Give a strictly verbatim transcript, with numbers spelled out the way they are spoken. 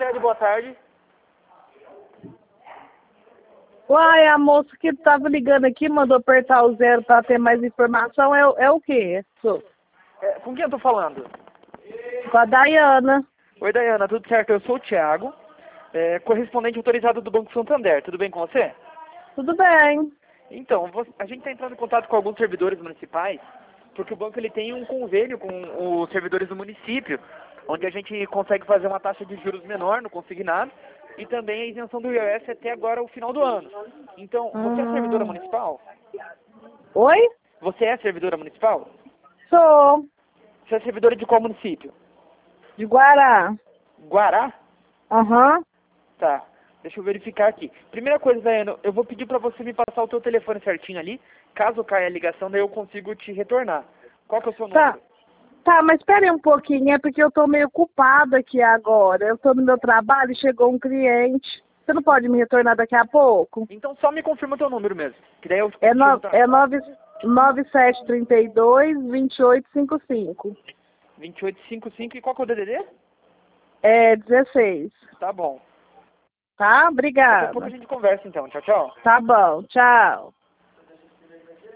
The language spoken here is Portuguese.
Fidelidade, boa tarde. Uai, a moça que tava ligando aqui mandou apertar o zero para ter mais informação. É, é o quê? Sou. É, com quem eu tô falando? Com a Dayana. Oi, Dayana, tudo certo? Eu sou o Thiago, é, correspondente autorizado do Banco Santander. Tudo bem com você? Tudo bem. Então, vo- a gente está entrando em contato com alguns servidores municipais, porque o banco ele tem um convênio com os servidores do município, onde a gente consegue fazer uma taxa de juros menor no consignado e também a isenção do I R S até agora o final do ano. Então, você é servidora Hum. municipal? Oi? Você é servidora municipal? Sou. Você é servidora de qual município? De Guará. Guará? Aham. Tá. Deixa eu verificar aqui. Primeira coisa, Daiane, eu vou pedir pra você me passar o teu telefone certinho ali. Caso caia a ligação, daí eu consigo te retornar. Qual que é o seu Tá. número? Tá, mas espere um pouquinho, é porque eu tô meio ocupada aqui agora. Eu tô no meu trabalho e chegou um cliente. Você não pode me retornar daqui a pouco? Então só me confirma o teu número mesmo. Que daí eu É, te no, retorno. é nove nove sete três dois, dois oito cinco cinco. vinte e oito cinquenta e cinco e qual que é o D D D? É dezesseis. Tá bom. Tá? Daqui a pouco Obrigada. a gente conversa então. Tchau, tchau. Tá bom. Tchau.